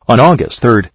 On August 3,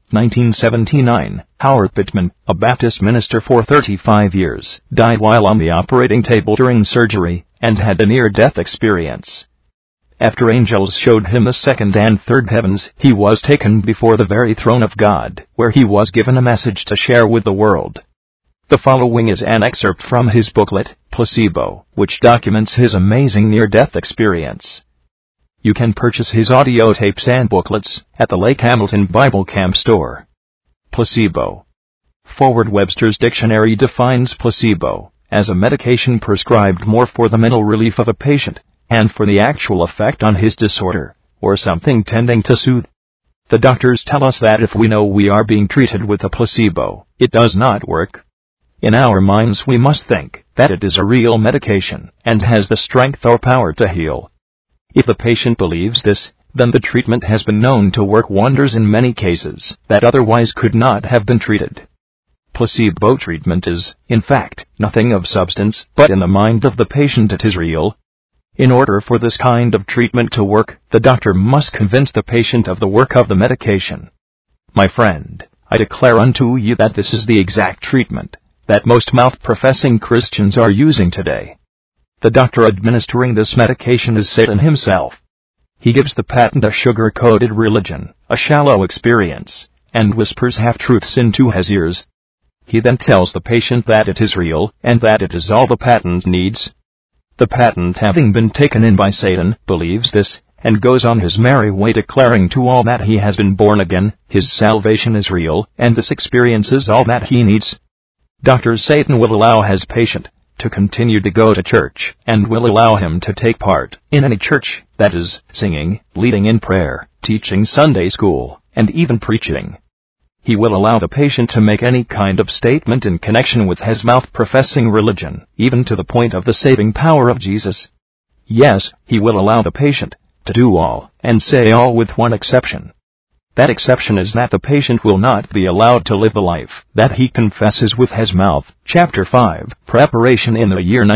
1979, Howard Pittman, a Baptist minister for 35 years, died while on the operating table during surgery, and had a near-death experience. After angels showed him the second and third heavens, he was taken before the very throne of God, where he was given a message to share with the world. The following is an excerpt from his booklet, Placebo, which documents his amazing near-death experience. You can purchase his audio tapes and booklets at the Lake Hamilton Bible Camp store. Placebo. Webster's Dictionary defines placebo as a medication prescribed more for the mental relief of a patient and for the actual effect on his disorder, or something tending to soothe. The doctors tell us that if we know we are being treated with a placebo, it does not work. In our minds we must think that it is a real medication and has the strength or power to heal. If the patient believes this, then the treatment has been known to work wonders in many cases that otherwise could not have been treated. Placebo treatment is, in fact, nothing of substance, but in the mind of the patient it is real. In order for this kind of treatment to work, the doctor must convince the patient of the work of the medication. My friend, I declare unto you that this is the exact treatment that most mouth-professing Christians are using today. The doctor administering this medication is Satan himself. He gives the patent a sugar-coated religion, a shallow experience, and whispers half-truths into his ears. He then tells the patient that it is real, and that it is all the patent needs. The patent, having been taken in by Satan, believes this, and goes on his merry way declaring to all that he has been born again, his salvation is real, and this experience is all that he needs. Dr. Satan will allow his patient to continue to go to church, and will allow him to take part in any church, that is, singing, leading in prayer, teaching Sunday school, and even preaching. He will allow the patient to make any kind of statement in connection with his mouth-professing religion, even to the point of the saving power of Jesus. Yes, he will allow the patient to do all, and say all with one exception. That exception is that the patient will not be allowed to live the life that he confesses with his mouth. Chapter 5, Preparation. In the year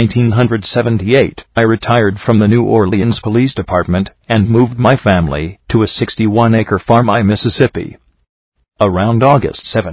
1978, I retired from the New Orleans Police Department and moved my family to a 61-acre farm in Mississippi. Around August 7,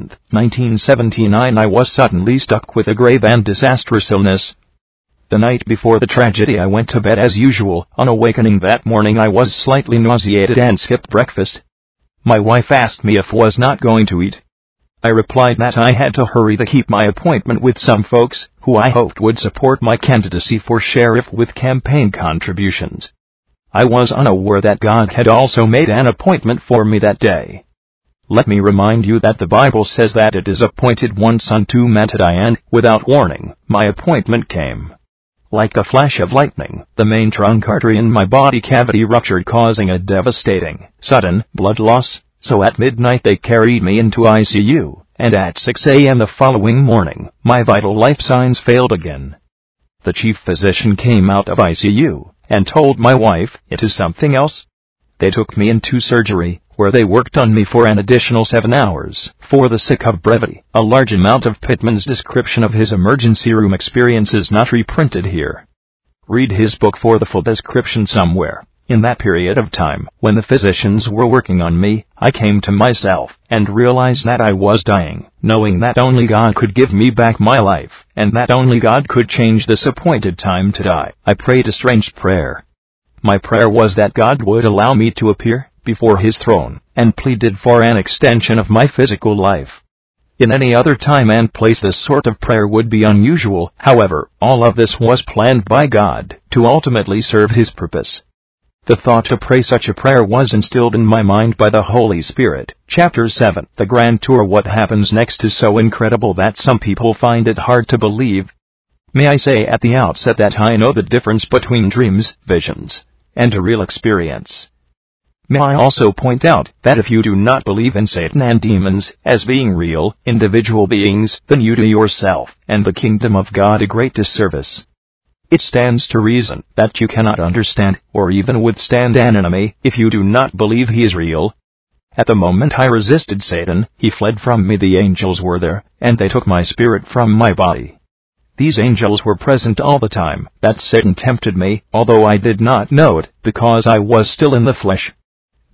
1979, I was suddenly struck with a grave and disastrous illness. The night before the tragedy I went to bed as usual. On awakening that morning I was slightly nauseated and skipped breakfast. My wife asked me if I was not going to eat. I replied that I had to hurry to keep my appointment with some folks who I hoped would support my candidacy for sheriff with campaign contributions. I was unaware that God had also made an appointment for me that day. Let me remind you that the Bible says that it is appointed once unto man to die, and, without warning, my appointment came. Like a flash of lightning, the main trunk artery in my body cavity ruptured, causing a devastating, sudden blood loss, so at midnight they carried me into ICU, and at 6 a.m. the following morning, my vital life signs failed again. The chief physician came out of ICU, and told my wife, "It is something else." They took me into surgery, where they worked on me for an additional 7 hours. For the sake of brevity, a large amount of Pittman's description of his emergency room experience is not reprinted here. Read his book for the full description somewhere. In that period of time, when the physicians were working on me, I came to myself, and realized that I was dying, knowing that only God could give me back my life, and that only God could change this appointed time to die. I prayed a strange prayer. My prayer was that God would allow me to appear before his throne, and pleaded for an extension of my physical life. In any other time and place this sort of prayer would be unusual. However, all of this was planned by God to ultimately serve his purpose. The thought to pray such a prayer was instilled in my mind by the Holy Spirit. Chapter 7, The Grand Tour. What happens next is so incredible that some people find it hard to believe. May I say at the outset that I know the difference between dreams, visions, and a real experience. May I also point out that if you do not believe in Satan and demons as being real, individual beings, then you do yourself and the kingdom of God a great disservice. It stands to reason that you cannot understand or even withstand an enemy if you do not believe he is real. At the moment I resisted Satan, he fled from me. The angels were there, and they took my spirit from my body. These angels were present all the time that Satan tempted me, although I did not know it, because I was still in the flesh.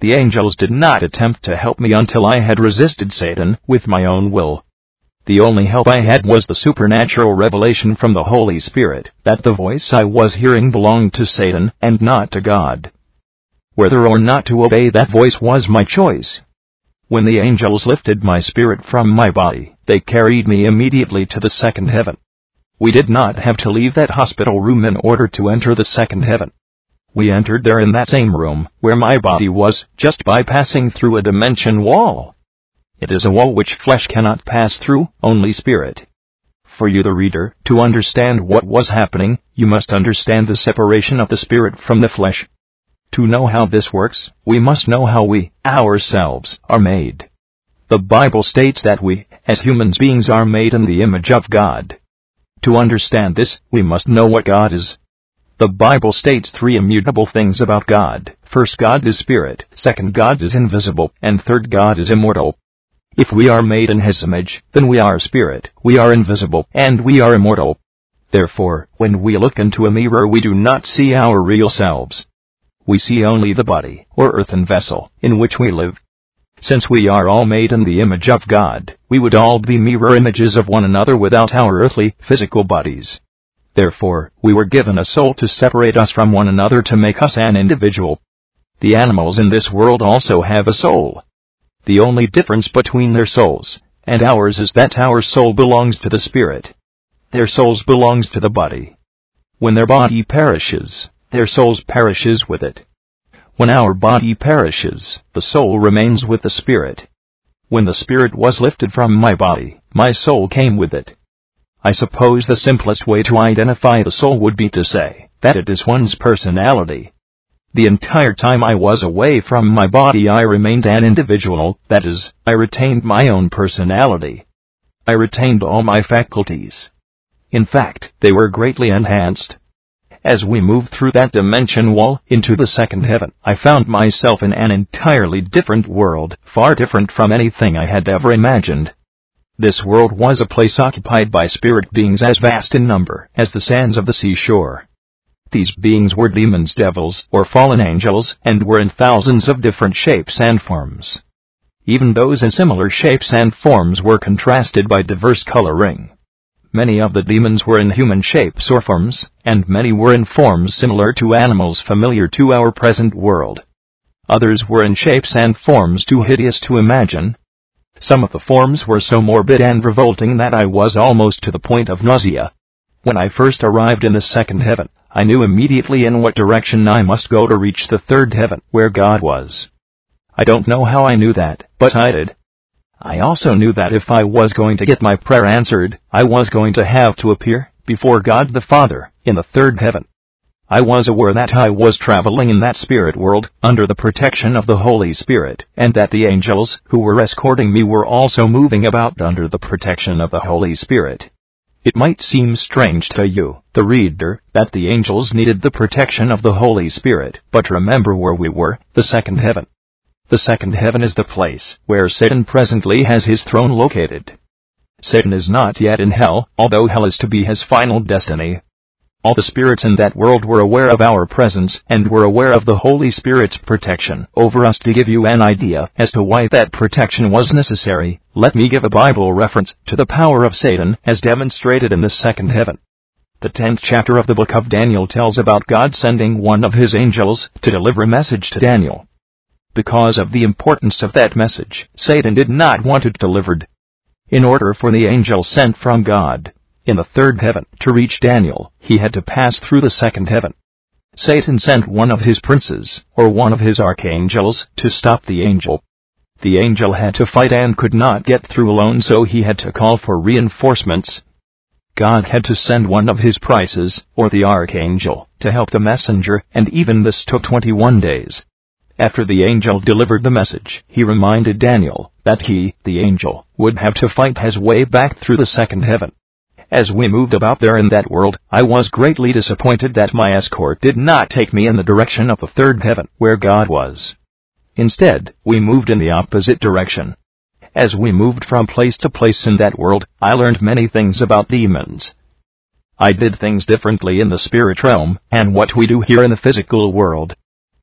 The angels did not attempt to help me until I had resisted Satan with my own will. The only help I had was the supernatural revelation from the Holy Spirit that the voice I was hearing belonged to Satan and not to God. Whether or not to obey that voice was my choice. When the angels lifted my spirit from my body, they carried me immediately to the second heaven. We did not have to leave that hospital room in order to enter the second heaven. We entered there in that same room where my body was, just by passing through a dimension wall. It is a wall which flesh cannot pass through, only spirit. For you the reader, to understand what was happening, you must understand the separation of the spirit from the flesh. To know how this works, we must know how we, ourselves, are made. The Bible states that we, as human beings, are made in the image of God. To understand this, we must know what God is. The Bible states 3 immutable things about God. First, God is spirit. Second, God is invisible. And third, God is immortal. If we are made in His image, then we are spirit, we are invisible, and we are immortal. Therefore, when we look into a mirror, we do not see our real selves. We see only the body, or earthen vessel, in which we live. Since we are all made in the image of God, we would all be mirror images of one another without our earthly, physical bodies. Therefore, we were given a soul to separate us from one another to make us an individual. The animals in this world also have a soul. The only difference between their souls and ours is that our soul belongs to the spirit. Their souls belongs to the body. When their body perishes, their souls perishes with it. When our body perishes, the soul remains with the spirit. When the spirit was lifted from my body, my soul came with it. I suppose the simplest way to identify the soul would be to say that it is one's personality. The entire time I was away from my body, I remained an individual, that is, I retained my own personality. I retained all my faculties. In fact, they were greatly enhanced. As we moved through that dimension wall into the second heaven, I found myself in an entirely different world, far different from anything I had ever imagined. This world was a place occupied by spirit beings as vast in number as the sands of the seashore. These beings were demons, devils, or fallen angels, and were in thousands of different shapes and forms. Even those in similar shapes and forms were contrasted by diverse coloring. Many of the demons were in human shapes or forms, and many were in forms similar to animals familiar to our present world. Others were in shapes and forms too hideous to imagine. Some of the forms were so morbid and revolting that I was almost to the point of nausea. When I first arrived in the second heaven, I knew immediately in what direction I must go to reach the third heaven, where God was. I don't know how I knew that, but I did. I also knew that if I was going to get my prayer answered, I was going to have to appear before God the Father in the third heaven. I was aware that I was traveling in that spirit world under the protection of the Holy Spirit, and that the angels who were escorting me were also moving about under the protection of the Holy Spirit. It might seem strange to you, the reader, that the angels needed the protection of the Holy Spirit, but remember where we were, the second heaven. The second heaven is the place where Satan presently has his throne located. Satan is not yet in hell, although hell is to be his final destiny. All the spirits in that world were aware of our presence and were aware of the Holy Spirit's protection over us. To give you an idea as to why that protection was necessary, let me give a Bible reference to the power of Satan as demonstrated in the second heaven. The 10th chapter of the book of Daniel tells about God sending one of his angels to deliver a message to Daniel. Because of the importance of that message, Satan did not want it delivered. In order for the angel sent from God in the third heaven to reach Daniel, he had to pass through the second heaven. Satan sent one of his princes, or one of his archangels, to stop the angel. The angel had to fight and could not get through alone, so he had to call for reinforcements. God had to send one of his princes, or the archangel, to help the messenger, and even this took 21 days. After the angel delivered the message, he reminded Daniel that he, the angel, would have to fight his way back through the second heaven. As we moved about there in that world, I was greatly disappointed that my escort did not take me in the direction of the third heaven, where God was. Instead, we moved in the opposite direction. As we moved from place to place in that world, I learned many things about demons. I did things differently in the spirit realm, and what we do here in the physical world.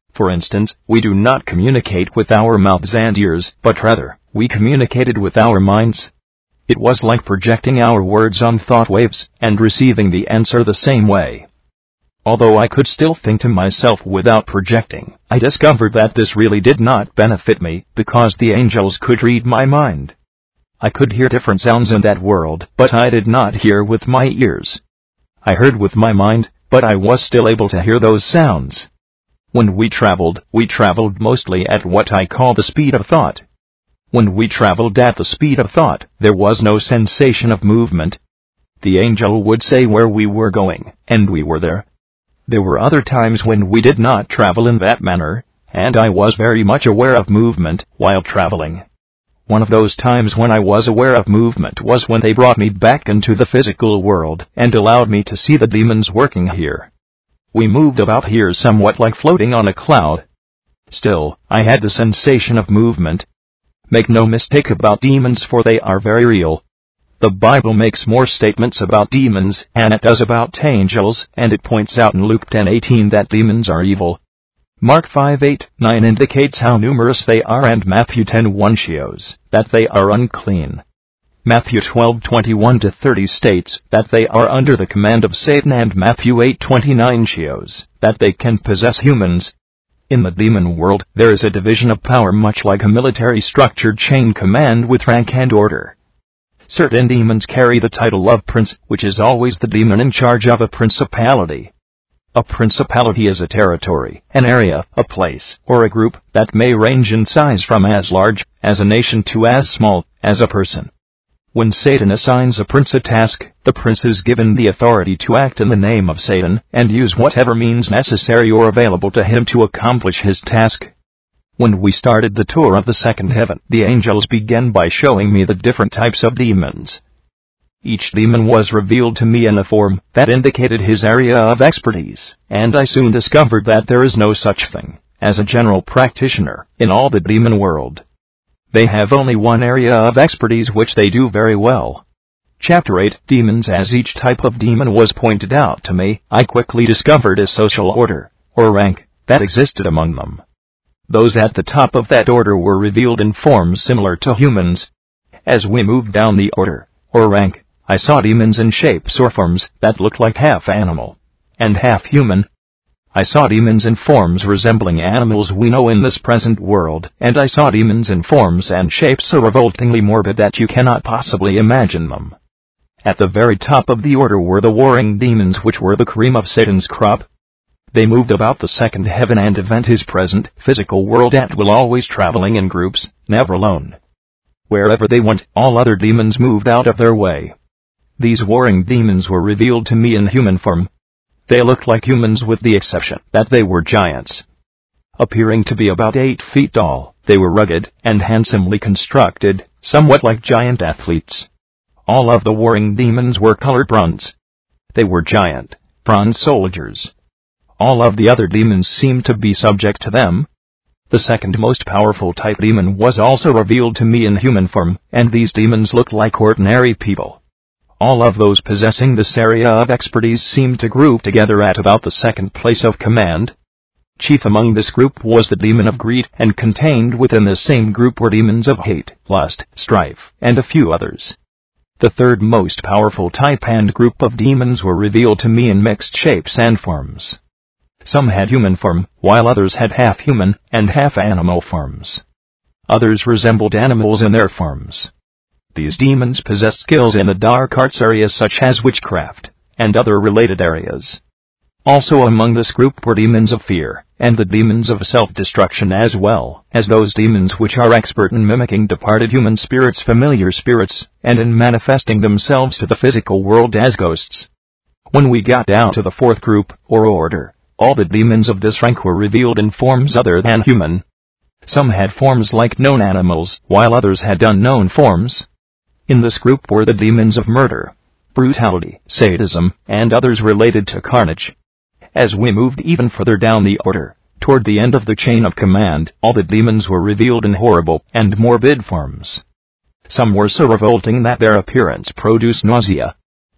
For instance, we do not communicate with our mouths and ears, but rather, we communicated with our minds. It was like projecting our words on thought waves, and receiving the answer the same way. Although I could still think to myself without projecting, I discovered that this really did not benefit me, because the angels could read my mind. I could hear different sounds in that world, but I did not hear with my ears. I heard with my mind, but I was still able to hear those sounds. When we traveled mostly at what I call the speed of thought. When we traveled at the speed of thought, there was no sensation of movement. The angel would say where we were going, and we were there. There were other times when we did not travel in that manner, and I was very much aware of movement while traveling. One of those times when I was aware of movement was when they brought me back into the physical world and allowed me to see the demons working here. We moved about here somewhat like floating on a cloud. Still, I had the sensation of movement. Make no mistake about demons, for they are very real. The Bible makes more statements about demons than it does about angels, and it points out in Luke 10:18 that demons are evil. Mark 5:8-9 indicates how numerous they are, and Matthew 10:1 shows that they are unclean. Matthew 12:21-30 states that they are under the command of Satan, and Matthew 8:29 shows that they can possess humans. In the demon world, there is a division of power much like a military structured chain command with rank and order. Certain demons carry the title of prince, which is always the demon in charge of a principality. A principality is a territory, an area, a place, or a group that may range in size from as large as a nation to as small as a person. When Satan assigns a prince a task, the prince is given the authority to act in the name of Satan and use whatever means necessary or available to him to accomplish his task. When we started the tour of the second heaven, the angels began by showing me the different types of demons. Each demon was revealed to me in a form that indicated his area of expertise, and I soon discovered that there is no such thing as a general practitioner in all the demon world. They have only one area of expertise which they do very well. Chapter 8, Demons. As each type of demon was pointed out to me, I quickly discovered a social order, or rank, that existed among them. Those at the top of that order were revealed in forms similar to humans. As we moved down the order, or rank, I saw demons in shapes or forms that looked like half animal and half human. I saw demons in forms resembling animals we know in this present world, and I saw demons in forms and shapes so revoltingly morbid that you cannot possibly imagine them. At the very top of the order were the warring demons, which were the cream of Satan's crop. They moved about the second heaven and event his present physical world at will, always traveling in groups, never alone. Wherever they went, all other demons moved out of their way. These warring demons were revealed to me in human form. They looked like humans with the exception that they were giants. Appearing to be about 8 feet tall, they were rugged and handsomely constructed, somewhat like giant athletes. All of the warring demons were colored bronze. They were giant, bronze soldiers. All of the other demons seemed to be subject to them. The second most powerful type demon was also revealed to me in human form, and these demons looked like ordinary people. All of those possessing this area of expertise seemed to group together at about the second place of command. Chief among this group was the demon of greed, and contained within the same group were demons of hate, lust, strife, and a few others. The third most powerful type and group of demons were revealed to me in mixed shapes and forms. Some had human form, while others had half human and half animal forms. Others resembled animals in their forms. These demons possessed skills in the dark arts areas such as witchcraft and other related areas. Also among this group were demons of fear, and the demons of self-destruction, as well as those demons which are expert in mimicking departed human spirits, familiar spirits, and in manifesting themselves to the physical world as ghosts. When we got down to the fourth group, or order, all the demons of this rank were revealed in forms other than human. Some had forms like known animals, while others had unknown forms. In this group were the demons of murder, brutality, sadism, and others related to carnage. As we moved even further down the order, toward the end of the chain of command, all the demons were revealed in horrible and morbid forms. Some were so revolting that their appearance produced nausea.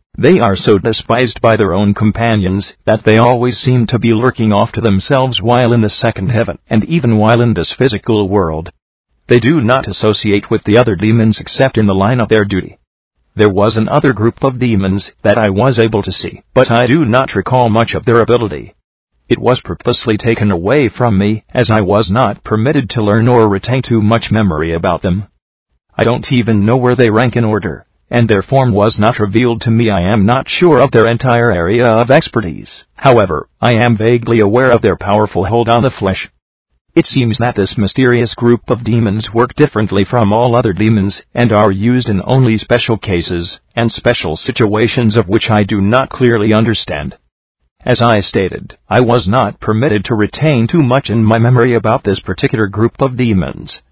They are so despised by their own companions that they always seem to be lurking off to themselves while in the second heaven, and even while in this physical world. They do not associate with the other demons except in the line of their duty. There was another group of demons that I was able to see, but I do not recall much of their ability. It was purposely taken away from me, as I was not permitted to learn or retain too much memory about them. I don't even know where they rank in order, and their form was not revealed to me. I am not sure of their entire area of expertise. However, I am vaguely aware of their powerful hold on the flesh. It seems that this mysterious group of demons work differently from all other demons, and are used in only special cases, and special situations of which I do not clearly understand. As I stated, I was not permitted to retain too much in my memory about this particular group of demons.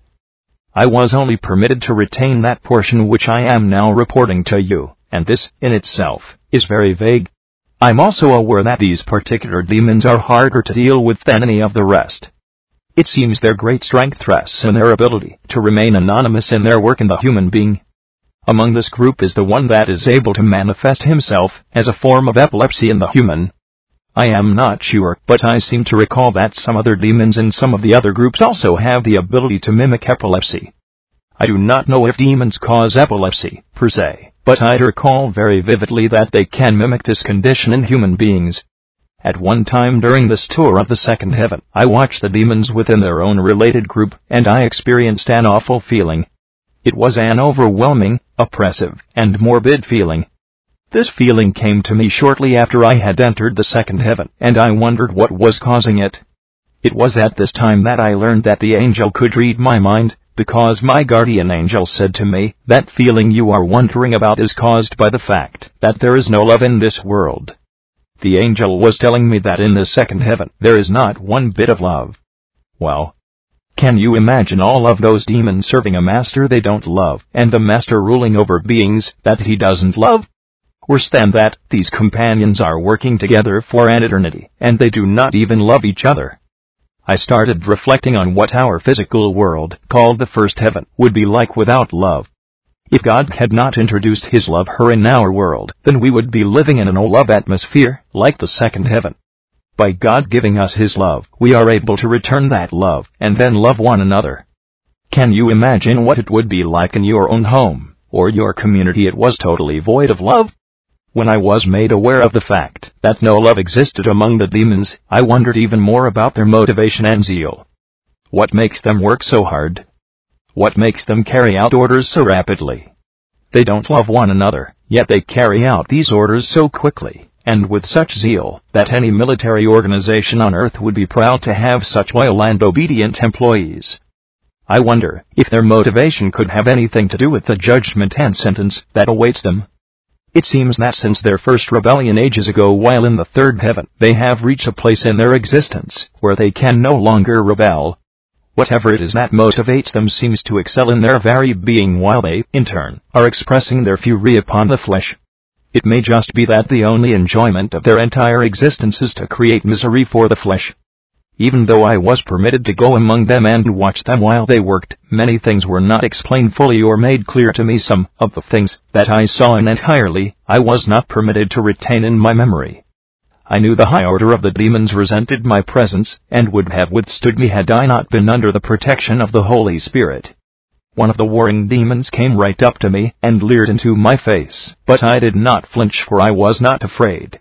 I was only permitted to retain that portion which I am now reporting to you, and this, in itself, is very vague. I'm also aware that these particular demons are harder to deal with than any of the rest. It seems their great strength rests in their ability to remain anonymous in their work in the human being. Among this group is the one that is able to manifest himself as a form of epilepsy in the human. I am not sure, but I seem to recall that some other demons in some of the other groups also have the ability to mimic epilepsy. I do not know if demons cause epilepsy, per se, but I recall very vividly that they can mimic this condition in human beings. At one time during this tour of the second heaven, I watched the demons within their own related group, and I experienced an awful feeling. It was an overwhelming, oppressive, and morbid feeling. This feeling came to me shortly after I had entered the second heaven, and I wondered what was causing it. It was at this time that I learned that the angel could read my mind, because my guardian angel said to me, "That feeling you are wondering about is caused by the fact that there is no love in this world." The angel was telling me that in the second heaven there is not one bit of love. Well, can you imagine all of those demons serving a master they don't love, and the master ruling over beings that he doesn't love? Worse than that, these companions are working together for an eternity, and they do not even love each other. I started reflecting on what our physical world, called the first heaven, would be like without love. If God had not introduced his love here in our world, then we would be living in an all-love atmosphere, like the second heaven. By God giving us his love, we are able to return that love, and then love one another. Can you imagine what it would be like in your own home, or your community it was totally void of love? When I was made aware of the fact that no love existed among the demons, I wondered even more about their motivation and zeal. What makes them work so hard? What makes them carry out orders so rapidly? They don't love one another, yet they carry out these orders so quickly, and with such zeal, that any military organization on earth would be proud to have such loyal and obedient employees. I wonder if their motivation could have anything to do with the judgment and sentence that awaits them. It seems that since their first rebellion ages ago while in the third heaven, they have reached a place in their existence where they can no longer rebel. Whatever it is that motivates them seems to excel in their very being while they, in turn, are expressing their fury upon the flesh. It may just be that the only enjoyment of their entire existence is to create misery for the flesh. Even though I was permitted to go among them and watch them while they worked, many things were not explained fully or made clear to me. Some of the things that I saw entirely, I was not permitted to retain in my memory. I knew the high order of the demons resented my presence, and would have withstood me had I not been under the protection of the Holy Spirit. One of the warring demons came right up to me, and leered into my face, but I did not flinch, for I was not afraid.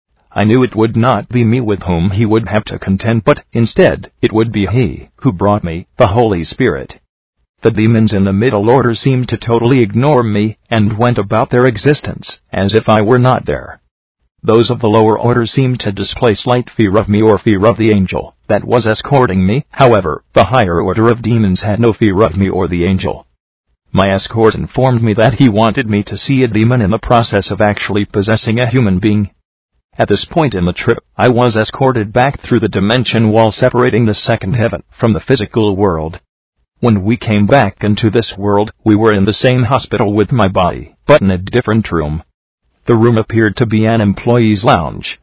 I knew it would not be me with whom he would have to contend, but, instead, it would be he who brought me, the Holy Spirit. The demons in the middle order seemed to totally ignore me, and went about their existence as if I were not there. Those of the lower order seemed to display slight fear of me or fear of the angel that was escorting me. However, the higher order of demons had no fear of me or the angel. My escort informed me that he wanted me to see a demon in the process of actually possessing a human being. At this point in the trip, I was escorted back through the dimension wall separating the second heaven from the physical world. When we came back into this world, we were in the same hospital with my body, but in a different room. The room appeared to be an employee's lounge.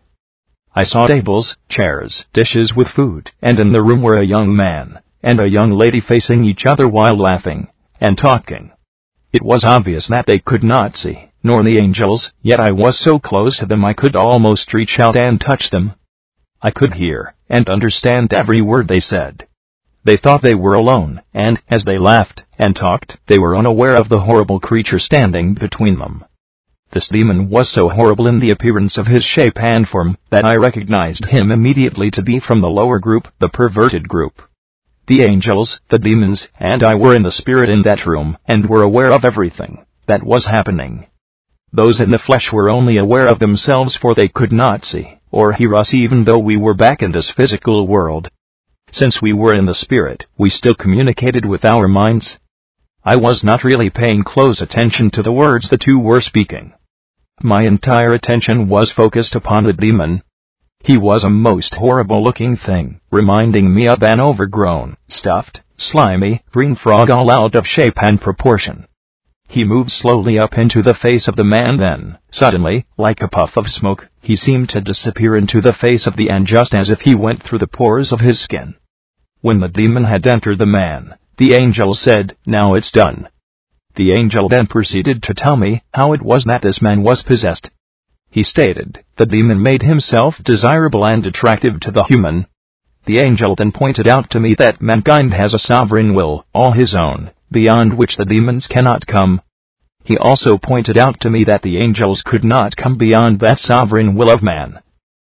I saw tables, chairs, dishes with food, and in the room were a young man and a young lady facing each other while laughing and talking. It was obvious that they could not see nor the angels, yet I was so close to them I could almost reach out and touch them. I could hear and understand every word they said. They thought they were alone, and, as they laughed and talked, they were unaware of the horrible creature standing between them. This demon was so horrible in the appearance of his shape and form, that I recognized him immediately to be from the lower group, the perverted group. The angels, the demons, and I were in the spirit in that room, and were aware of everything that was happening. Those in the flesh were only aware of themselves, for they could not see or hear us even though we were back in this physical world. Since we were in the spirit, we still communicated with our minds. I was not really paying close attention to the words the two were speaking. My entire attention was focused upon the demon. He was a most horrible-looking thing, reminding me of an overgrown, stuffed, slimy, green frog all out of shape and proportion. He moved slowly up into the face of the man, then, suddenly, like a puff of smoke, he seemed to disappear into the face of the man just as if he went through the pores of his skin. When the demon had entered the man, the angel said, "Now it's done." The angel then proceeded to tell me how it was that this man was possessed. He stated, the demon made himself desirable and attractive to the human. The angel then pointed out to me that mankind has a sovereign will, all his own, beyond which the demons cannot come. He also pointed out to me that the angels could not come beyond that sovereign will of man.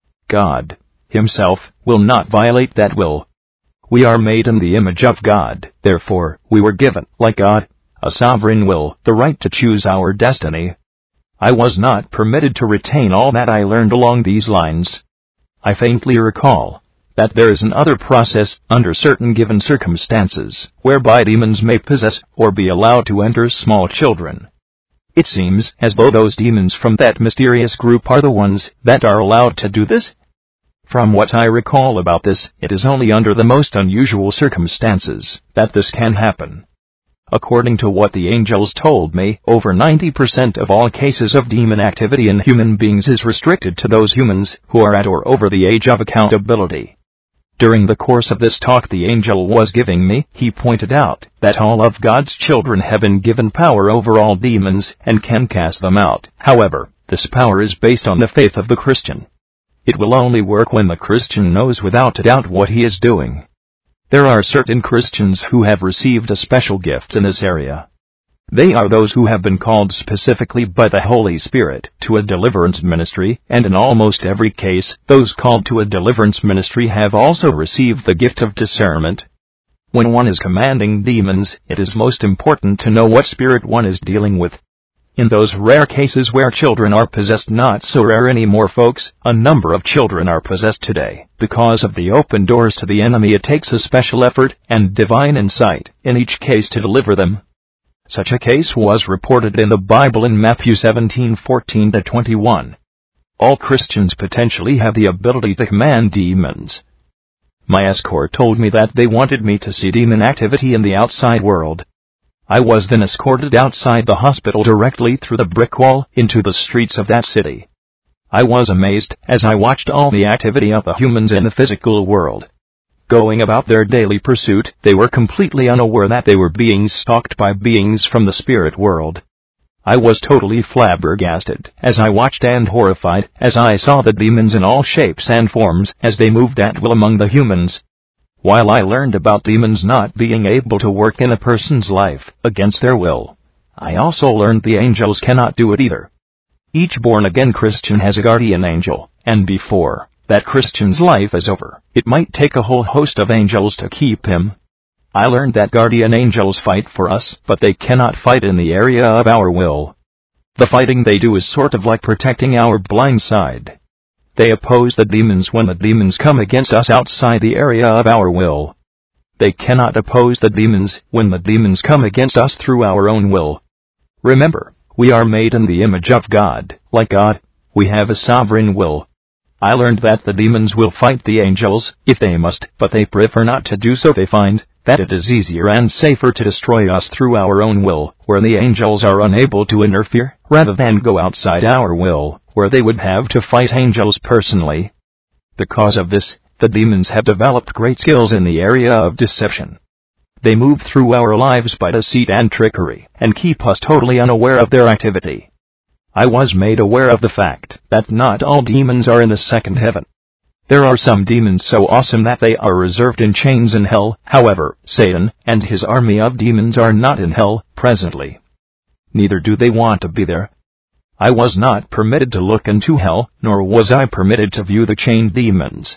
God, himself, will not violate that will. We are made in the image of God, therefore, we were given, like God, a sovereign will, the right to choose our destiny. I was not permitted to retain all that I learned along these lines. I faintly recall that there is another process, under certain given circumstances, whereby demons may possess or be allowed to enter small children. It seems as though those demons from that mysterious group are the ones that are allowed to do this. From what I recall about this, it is only under the most unusual circumstances that this can happen. According to what the angels told me, over 90% of all cases of demon activity in human beings is restricted to those humans who are at or over the age of accountability. During the course of this talk the angel was giving me, he pointed out that all of God's children have been given power over all demons and can cast them out. However, this power is based on the faith of the Christian. It will only work when the Christian knows without a doubt what he is doing. There are certain Christians who have received a special gift in this area. They are those who have been called specifically by the Holy Spirit to a deliverance ministry, and in almost every case, those called to a deliverance ministry have also received the gift of discernment. When one is commanding demons, it is most important to know what spirit one is dealing with. In those rare cases where children are possessed, not so rare anymore folks, a number of children are possessed today. Because of the open doors to the enemy, it takes a special effort and divine insight in each case to deliver them. Such a case was reported in the Bible in Matthew 17:14-21. All Christians potentially have the ability to command demons. My escort told me that they wanted me to see demon activity in the outside world. I was then escorted outside the hospital directly through the brick wall into the streets of that city. I was amazed as I watched all the activity of the humans in the physical world. Going about their daily pursuit, they were completely unaware that they were being stalked by beings from the spirit world. I was totally flabbergasted as I watched and horrified as I saw the demons in all shapes and forms as they moved at will among the humans. While I learned about demons not being able to work in a person's life against their will, I also learned the angels cannot do it either. Each born-again Christian has a guardian angel, and before that Christian's life is over, it might take a whole host of angels to keep him. I learned that guardian angels fight for us, but they cannot fight in the area of our will. The fighting they do is sort of like protecting our blind side. They oppose the demons when the demons come against us outside the area of our will. They cannot oppose the demons when the demons come against us through our own will. Remember, we are made in the image of God. Like God, we have a sovereign will. I learned that the demons will fight the angels, if they must, but they prefer not to do so. They find that it is easier and safer to destroy us through our own will, where the angels are unable to interfere, rather than go outside our will, where they would have to fight angels personally. Because of this, the demons have developed great skills in the area of deception. They move through our lives by deceit and trickery, and keep us totally unaware of their activity. I was made aware of the fact that not all demons are in the second heaven. There are some demons so awesome that they are reserved in chains in hell. However, Satan and his army of demons are not in hell presently. Neither do they want to be there. I was not permitted to look into hell, nor was I permitted to view the chained demons.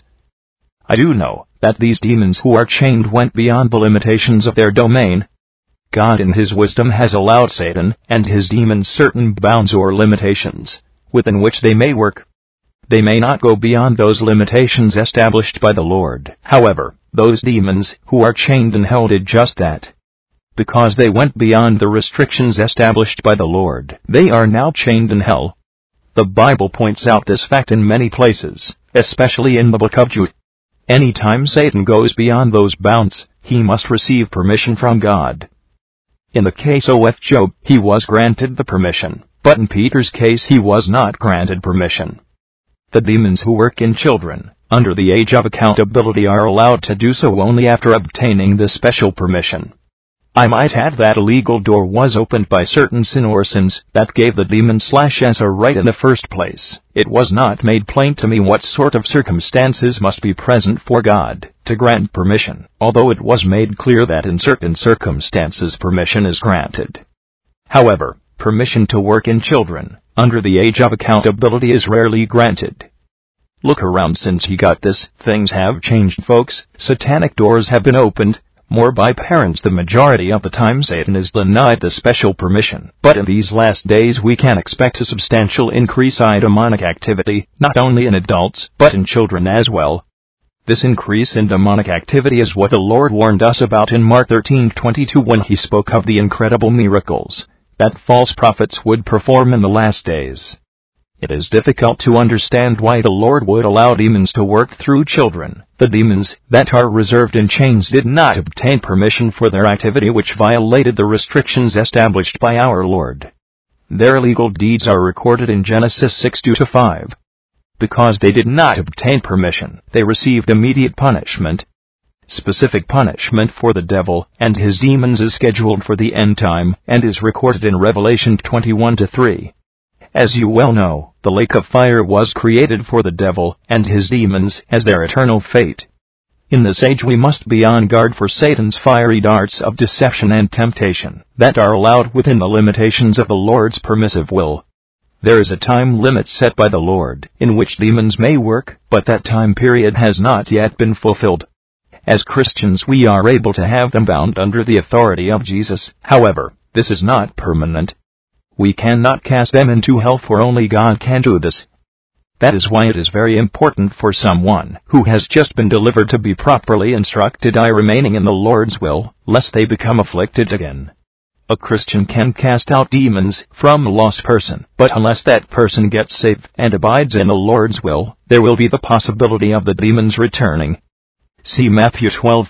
I do know that these demons who are chained went beyond the limitations of their domain. God in his wisdom has allowed Satan and his demons certain bounds or limitations, within which they may work. They may not go beyond those limitations established by the Lord. However, those demons who are chained in hell did just that. Because they went beyond the restrictions established by the Lord, they are now chained in hell. The Bible points out this fact in many places, especially in the book of Jude. Anytime Satan goes beyond those bounds, he must receive permission from God. In the case of Job, he was granted the permission, but in Peter's case he was not granted permission. The demons who work in children, under the age of accountability, are allowed to do so only after obtaining this special permission. I might add that a legal door was opened by certain sin or sins that gave the demon/s a right in the first place. It was not made plain to me what sort of circumstances must be present for God to grant permission, although it was made clear that in certain circumstances permission is granted. However, permission to work in children, under the age of accountability, is rarely granted. Look around since you got this. Things have changed, folks. Satanic doors have been opened. More by parents. The majority of the time Satan is denied the special permission. But in these last days we can expect a substantial increase in demonic activity, not only in adults, but in children as well. This increase in demonic activity is what the Lord warned us about in Mark 13:22 when he spoke of the incredible miracles that false prophets would perform in the last days. It is difficult to understand why the Lord would allow demons to work through children. The demons that are reserved in chains did not obtain permission for their activity, which violated the restrictions established by our Lord. Their illegal deeds are recorded in Genesis 6:2-5. Because they did not obtain permission, they received immediate punishment. Specific punishment for the devil and his demons is scheduled for the end time and is recorded in Revelation 21:3. As you well know, the lake of fire was created for the devil and his demons as their eternal fate. In this age we must be on guard for Satan's fiery darts of deception and temptation that are allowed within the limitations of the Lord's permissive will. There is a time limit set by the Lord in which demons may work, but that time period has not yet been fulfilled. As Christians we are able to have them bound under the authority of Jesus. However, this is not permanent. We cannot cast them into hell, for only God can do this. That is why it is very important for someone who has just been delivered to be properly instructed by remaining in the Lord's will, lest they become afflicted again. A Christian can cast out demons from a lost person, but unless that person gets saved and abides in the Lord's will, there will be the possibility of the demons returning. See Matthew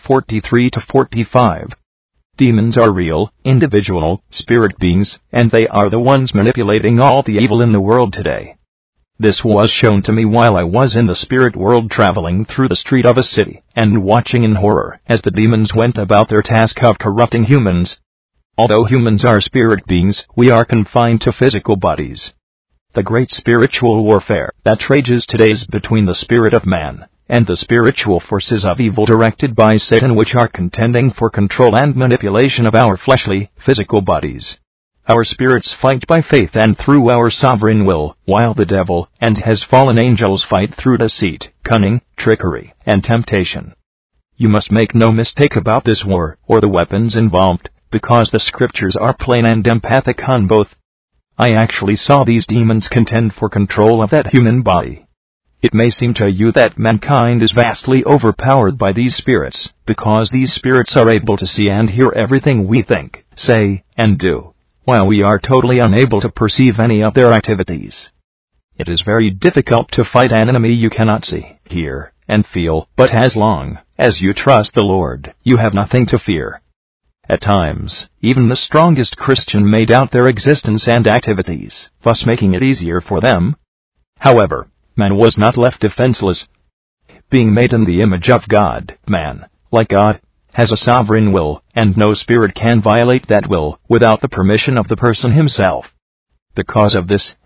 12:43-45. Demons are real, individual, spirit beings, and they are the ones manipulating all the evil in the world today. This was shown to me while I was in the spirit world, traveling through the street of a city, and watching in horror as the demons went about their task of corrupting humans. Although humans are spirit beings, we are confined to physical bodies. The great spiritual warfare that rages today is between the spirit of man and the spiritual forces of evil directed by Satan, which are contending for control and manipulation of our fleshly, physical bodies. Our spirits fight by faith and through our sovereign will, while the devil and his fallen angels fight through deceit, cunning, trickery, and temptation. You must make no mistake about this war, or the weapons involved, because the scriptures are plain and emphatic on both. I actually saw these demons contend for control of that human body. It may seem to you that mankind is vastly overpowered by these spirits, because these spirits are able to see and hear everything we think, say, and do, while we are totally unable to perceive any of their activities. It is very difficult to fight an enemy you cannot see, hear, and feel, but as long as you trust the Lord, you have nothing to fear. At times, even the strongest Christian may doubt their existence and activities, thus making it easier for them. However, man was not left defenseless. Being made in the image of God, man, like God, has a sovereign will, and no spirit can violate that will without the permission of the person himself. Because of this,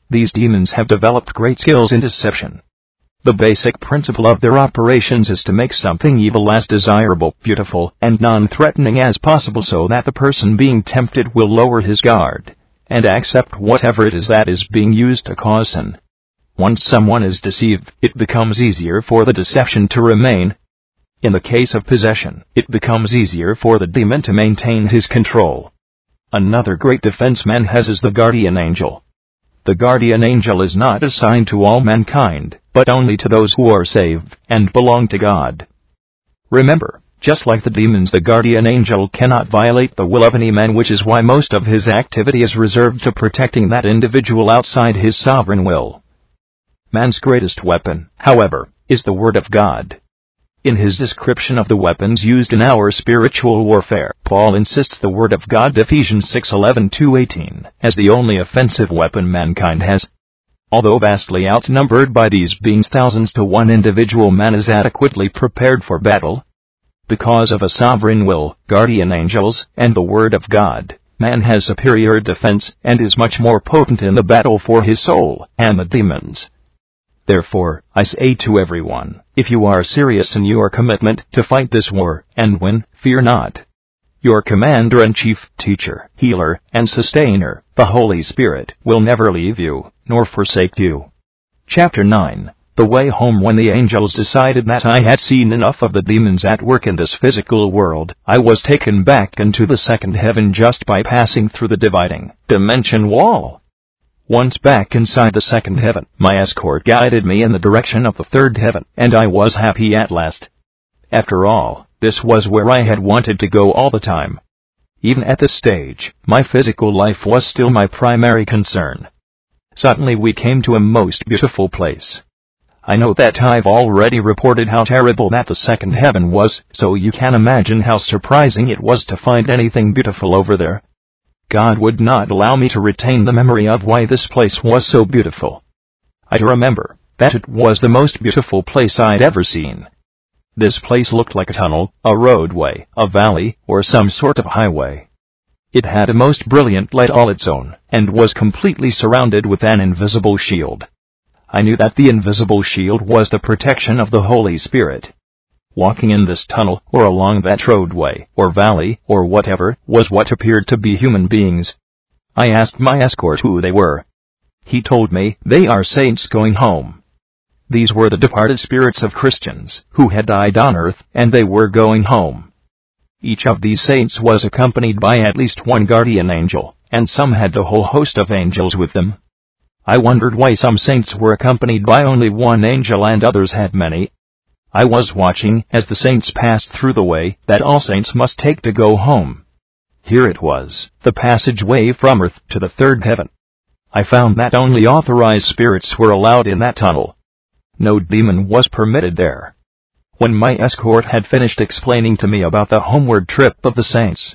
These demons have developed great skills in deception. The basic principle of their operations is to make something evil as desirable, beautiful, and non-threatening as possible so that the person being tempted will lower his guard and accept whatever it is that is being used to cause sin. Once someone is deceived, it becomes easier for the deception to remain. In the case of possession, it becomes easier for the demon to maintain his control. Another great defense man has is the guardian angel. The guardian angel is not assigned to all mankind, but only to those who are saved and belong to God. Remember, just like the demons, the guardian angel cannot violate the will of any man, which is why most of his activity is reserved to protecting that individual outside his sovereign will. Man's greatest weapon, however, is the Word of God. In his description of the weapons used in our spiritual warfare, Paul insists the Word of God, Ephesians 6:11-18, as the only offensive weapon mankind has. Although vastly outnumbered by these beings thousands to one, individual man is adequately prepared for battle. Because of a sovereign will, guardian angels, and the Word of God, man has superior defense and is much more potent in the battle for his soul and the demons. Therefore, I say to everyone, if you are serious in your commitment to fight this war and win, fear not. Your commander-in-chief, teacher, healer, and sustainer, the Holy Spirit, will never leave you, nor forsake you. Chapter 9. The way home. When the angels decided that I had seen enough of the demons at work in this physical world, I was taken back into the second heaven just by passing through the dividing dimension wall. Once back inside the second heaven, my escort guided me in the direction of the third heaven, and I was happy at last. After all, this was where I had wanted to go all the time. Even at this stage, my physical life was still my primary concern. Suddenly we came to a most beautiful place. I know that I've already reported how terrible that the second heaven was, so you can imagine how surprising it was to find anything beautiful over there. God would not allow me to retain the memory of why this place was so beautiful. I remember that it was the most beautiful place I'd ever seen. This place looked like a tunnel, a roadway, a valley, or some sort of highway. It had a most brilliant light all its own, and was completely surrounded with an invisible shield. I knew that the invisible shield was the protection of the Holy Spirit. Walking in this tunnel, or along that roadway, or valley, or whatever, was what appeared to be human beings. I asked my escort who they were. He told me, they are saints going home. These were the departed spirits of Christians, who had died on earth, and they were going home. Each of these saints was accompanied by at least one guardian angel, and some had the whole host of angels with them. I wondered why some saints were accompanied by only one angel and others had many. I was watching as the saints passed through the way that all saints must take to go home. Here it was, the passageway from earth to the third heaven. I found that only authorized spirits were allowed in that tunnel. No demon was permitted there. When my escort had finished explaining to me about the homeward trip of the saints,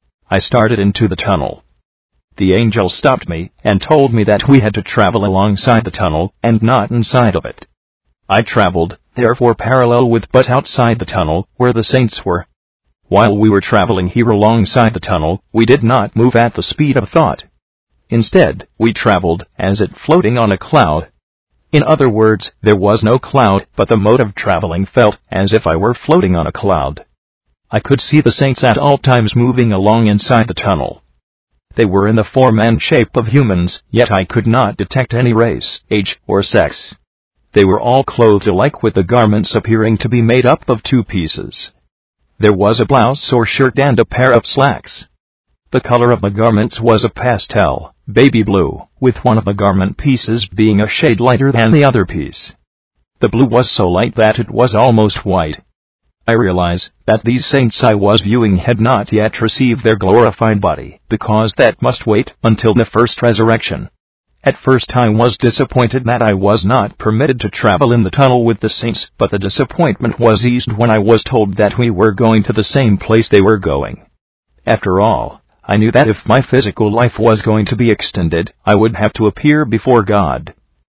I started into the tunnel. The angel stopped me and told me that we had to travel alongside the tunnel and not inside of it. I traveled, therefore, parallel with but outside the tunnel, where the saints were. While we were traveling here alongside the tunnel, we did not move at the speed of thought. Instead, we traveled as it floating on a cloud. In other words, there was no cloud, but the mode of traveling felt as if I were floating on a cloud. I could see the saints at all times moving along inside the tunnel. They were in the form and shape of humans, yet I could not detect any race, age, or sex. They were all clothed alike, with the garments appearing to be made up of two pieces. There was a blouse or shirt and a pair of slacks. The color of the garments was a pastel, baby blue, with one of the garment pieces being a shade lighter than the other piece. The blue was so light that it was almost white. I realize that these saints I was viewing had not yet received their glorified body, because that must wait until the first resurrection. At first I was disappointed that I was not permitted to travel in the tunnel with the saints, but the disappointment was eased when I was told that we were going to the same place they were going. After all, I knew that if my physical life was going to be extended, I would have to appear before God.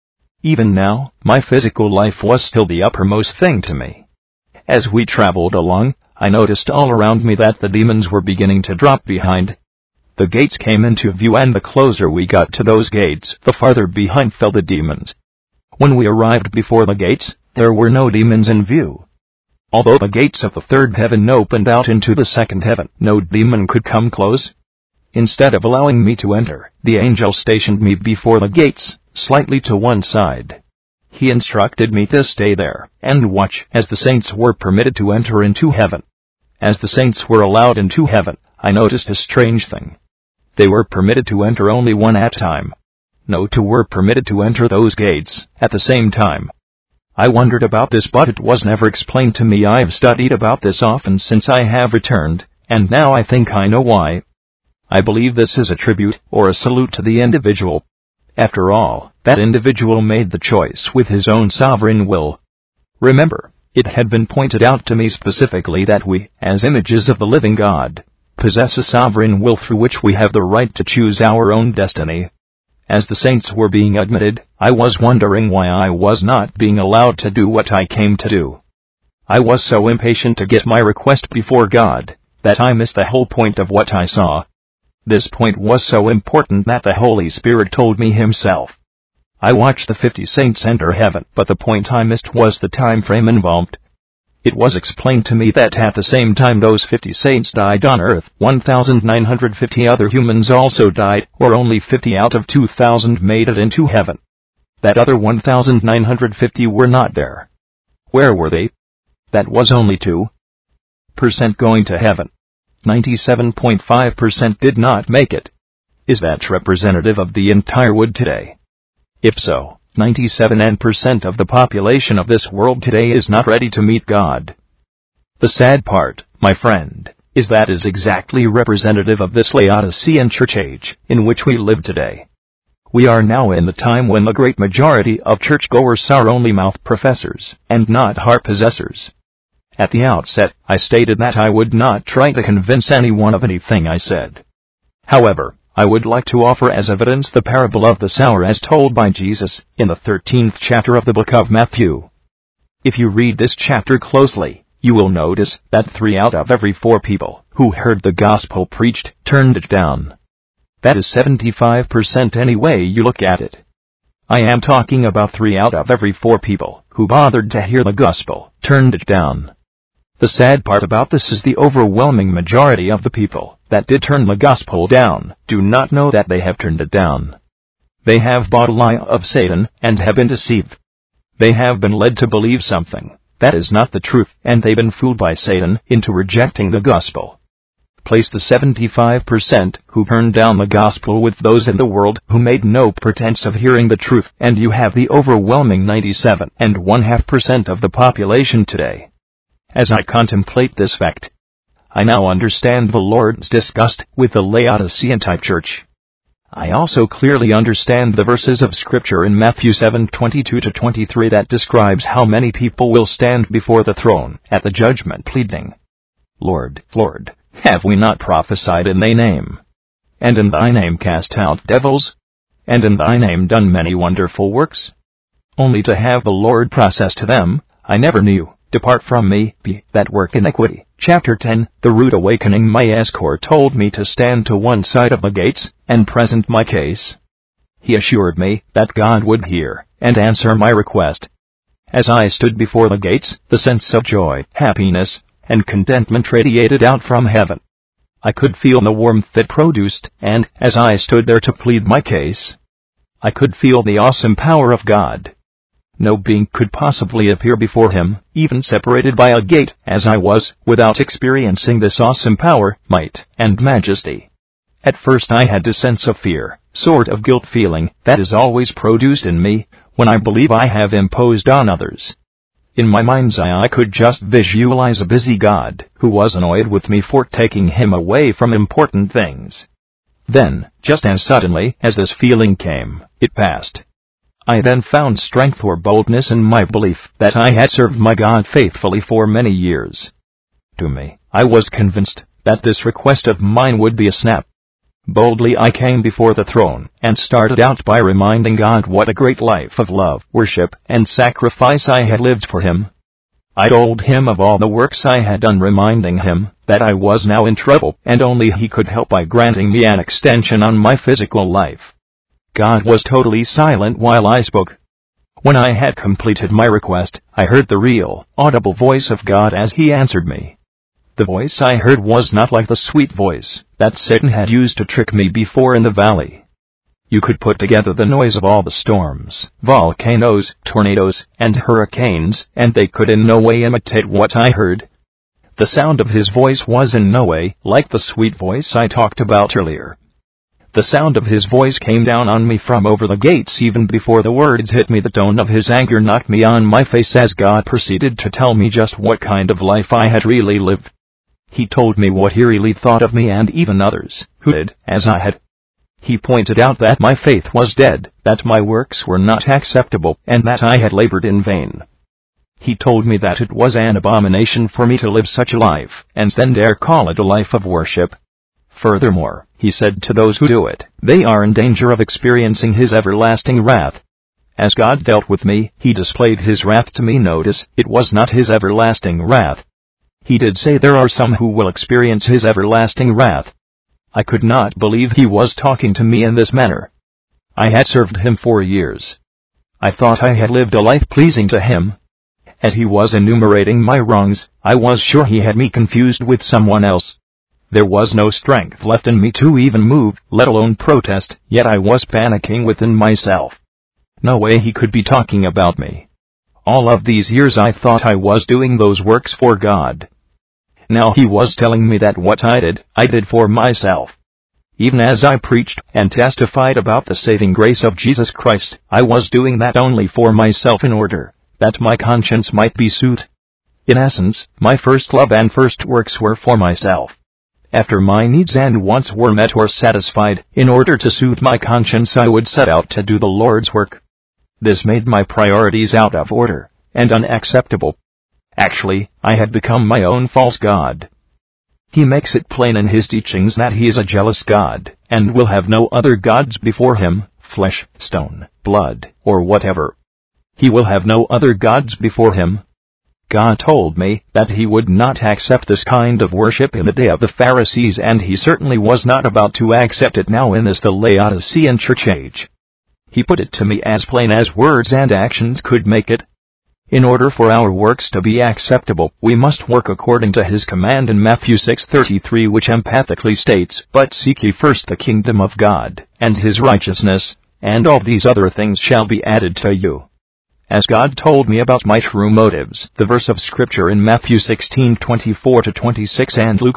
Even now, my physical life was still the uppermost thing to me. As we traveled along, I noticed all around me that the demons were beginning to drop behind. The gates came into view, and the closer we got to those gates, the farther behind fell the demons. When we arrived before the gates, there were no demons in view. Although the gates of the third heaven opened out into the second heaven, no demon could come close. Instead of allowing me to enter, the angel stationed me before the gates, slightly to one side. He instructed me to stay there, and watch as the saints were permitted to enter into heaven. As the saints were allowed into heaven, I noticed a strange thing. They were permitted to enter only one at a time. No two were permitted to enter those gates at the same time. I wondered about this, but it was never explained to me. I have studied about this often since I have returned, and now I think I know why. I believe this is a tribute or a salute to the individual. After all, that individual made the choice with his own sovereign will. Remember, it had been pointed out to me specifically that we, as images of the living God, possess a sovereign will through which we have the right to choose our own destiny. As the saints were being admitted, I was wondering why I was not being allowed to do what I came to do. I was so impatient to get my request before God, that I missed the whole point of what I saw. This point was so important that the Holy Spirit told me himself. I watched the 50 saints enter heaven, but the point I missed was the time frame involved. It was explained to me that at the same time those 50 saints died on earth, 1,950 other humans also died, or only 50 out of 2,000 made it into heaven. That other 1,950 were not there. Where were they? That was only 2% going to heaven. 97.5% did not make it. Is that representative of the entire world today? If so, 97% of the population of this world today is not ready to meet God. The sad part, my friend, is that is exactly representative of this Laodicean church age in which we live today. We are now in the time when the great majority of churchgoers are only mouth professors and not heart possessors. At the outset, I stated that I would not try to convince anyone of anything I said. However, I would like to offer as evidence the parable of the sower as told by Jesus in the 13th chapter of the book of Matthew. If you read this chapter closely, you will notice that 3 out of every 4 people who heard the gospel preached turned it down. That is 75% any way you look at it. I am talking about 3 out of every 4 people who bothered to hear the gospel turned it down. The sad part about this is the overwhelming majority of the people that did turn the gospel down do not know that they have turned it down. They have bought a lie of Satan and have been deceived. They have been led to believe something that is not the truth, and they've been fooled by Satan into rejecting the gospel. Place the 75% who turned down the gospel with those in the world who made no pretense of hearing the truth, and you have the overwhelming 97.5% of the population today. As I contemplate this fact, I now understand the Lord's disgust with the Laodicean type church. I also clearly understand the verses of Scripture in Matthew 7:22-23 that describes how many people will stand before the throne at the judgment pleading, "Lord, Lord, have we not prophesied in thy name? And in thy name cast out devils? And in thy name done many wonderful works?" Only to have the Lord process to them, "I never knew. Depart from me, ye that work iniquity." Chapter 10, The Rude Awakening. My escort told me to stand to one side of the gates and present my case. He assured me that God would hear and answer my request. As I stood before the gates, the sense of joy, happiness, and contentment radiated out from heaven. I could feel the warmth it produced, and, as I stood there to plead my case, I could feel the awesome power of God. No being could possibly appear before him, even separated by a gate, as I was, without experiencing this awesome power, might, and majesty. At first I had a sense of fear, sort of guilt feeling, that is always produced in me when I believe I have imposed on others. In my mind's eye I could just visualize a busy God who was annoyed with me for taking him away from important things. Then, just as suddenly as this feeling came, it passed. I then found strength or boldness in my belief that I had served my God faithfully for many years. To me, I was convinced that this request of mine would be a snap. Boldly I came before the throne and started out by reminding God what a great life of love, worship, and sacrifice I had lived for him. I told him of all the works I had done, reminding him that I was now in trouble, and only he could help by granting me an extension on my physical life. God was totally silent while I spoke. When I had completed my request, I heard the real, audible voice of God as he answered me. The voice I heard was not like the sweet voice that Satan had used to trick me before in the valley. You could put together the noise of all the storms, volcanoes, tornadoes, and hurricanes, and they could in no way imitate what I heard. The sound of his voice was in no way like the sweet voice I talked about earlier. The sound of his voice came down on me from over the gates even before the words hit me. The tone of his anger knocked me on my face as God proceeded to tell me just what kind of life I had really lived. He told me what he really thought of me and even others who did as I had. He pointed out that my faith was dead, that my works were not acceptable, and that I had labored in vain. He told me that it was an abomination for me to live such a life, and then dare call it a life of worship. Furthermore, he said to those who do it, they are in danger of experiencing his everlasting wrath. As God dealt with me, he displayed his wrath to me. Notice, it was not his everlasting wrath. He did say there are some who will experience his everlasting wrath. I could not believe he was talking to me in this manner. I had served him for years. I thought I had lived a life pleasing to him. As he was enumerating my wrongs, I was sure he had me confused with someone else. There was no strength left in me to even move, let alone protest, yet I was panicking within myself. No way he could be talking about me. All of these years I thought I was doing those works for God. Now he was telling me that what I did for myself. Even as I preached and testified about the saving grace of Jesus Christ, I was doing that only for myself in order that my conscience might be soothed. In essence, my first love and first works were for myself. After my needs and wants were met or satisfied, in order to soothe my conscience I would set out to do the Lord's work. This made my priorities out of order and unacceptable. Actually, I had become my own false god. He makes it plain in his teachings that he is a jealous God, and will have no other gods before him, flesh, stone, blood, or whatever. He will have no other gods before him. God told me that he would not accept this kind of worship in the day of the Pharisees, and he certainly was not about to accept it now in this the Laodicean church age. He put it to me as plain as words and actions could make it. In order for our works to be acceptable, we must work according to his command in Matthew 6:33, which emphatically states, "But seek ye first the kingdom of God, and his righteousness, and all these other things shall be added to you." As God told me about my true motives, the verse of Scripture in Matthew 16:24-26 and Luke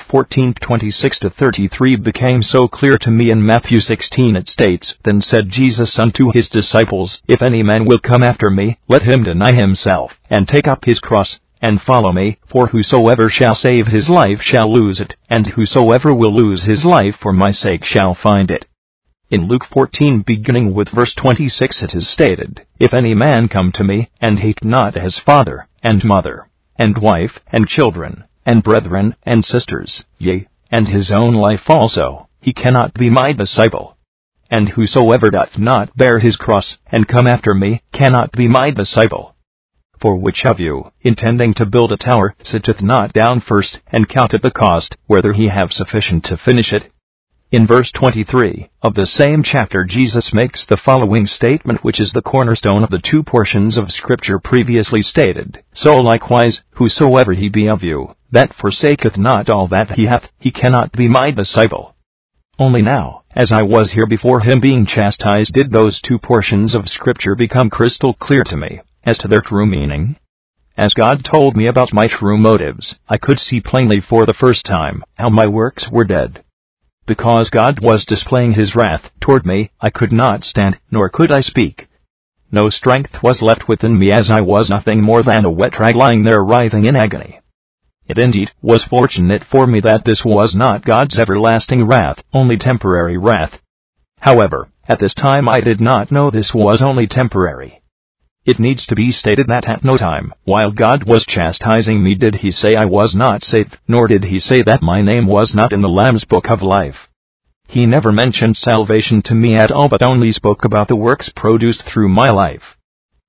14:26-33 became so clear to me. In Matthew 16 it states, "Then said Jesus unto his disciples, If any man will come after me, let him deny himself, and take up his cross, and follow me. For whosoever shall save his life shall lose it, and whosoever will lose his life for my sake shall find it." In Luke 14 beginning with verse 26 it is stated, "If any man come to me, and hate not his father, and mother, and wife, and children, and brethren, and sisters, yea, and his own life also, he cannot be my disciple. And whosoever doth not bear his cross, and come after me, cannot be my disciple. For which of you, intending to build a tower, sitteth not down first, and counteth the cost, whether he have sufficient to finish it?" In verse 23 of the same chapter Jesus makes the following statement, which is the cornerstone of the two portions of Scripture previously stated, "So likewise, whosoever he be of you, that forsaketh not all that he hath, he cannot be my disciple." Only now, as I was here before him being chastised, did those two portions of Scripture become crystal clear to me as to their true meaning. As God told me about my true motives, I could see plainly for the first time how my works were dead. Because God was displaying his wrath toward me, I could not stand, nor could I speak. No strength was left within me, as I was nothing more than a wet rag lying there writhing in agony. It indeed was fortunate for me that this was not God's everlasting wrath, only temporary wrath. However, at this time I did not know this was only temporary. It needs to be stated that at no time, while God was chastising me, did he say I was not saved, nor did he say that my name was not in the Lamb's Book of Life. He never mentioned salvation to me at all, but only spoke about the works produced through my life.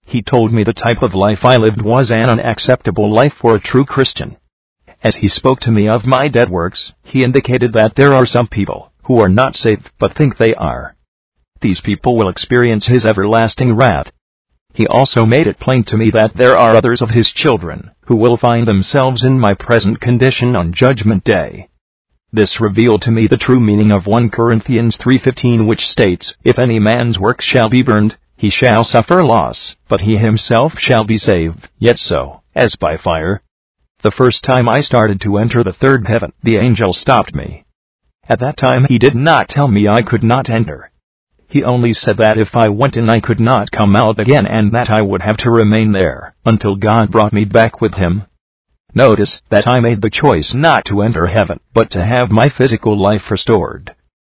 He told me the type of life I lived was an unacceptable life for a true Christian. As he spoke to me of my dead works, he indicated that there are some people who are not saved but think they are. These people will experience his everlasting wrath. He also made it plain to me that there are others of his children who will find themselves in my present condition on Judgment Day. This revealed to me the true meaning of 1 Corinthians 3:15, which states, "If any man's work shall be burned, he shall suffer loss, but he himself shall be saved, yet so, as by fire." The first time I started to enter the third heaven, the angel stopped me. At that time he did not tell me I could not enter. He only said that if I went in I could not come out again and that I would have to remain there until God brought me back with him. Notice that I made the choice not to enter heaven, but to have my physical life restored.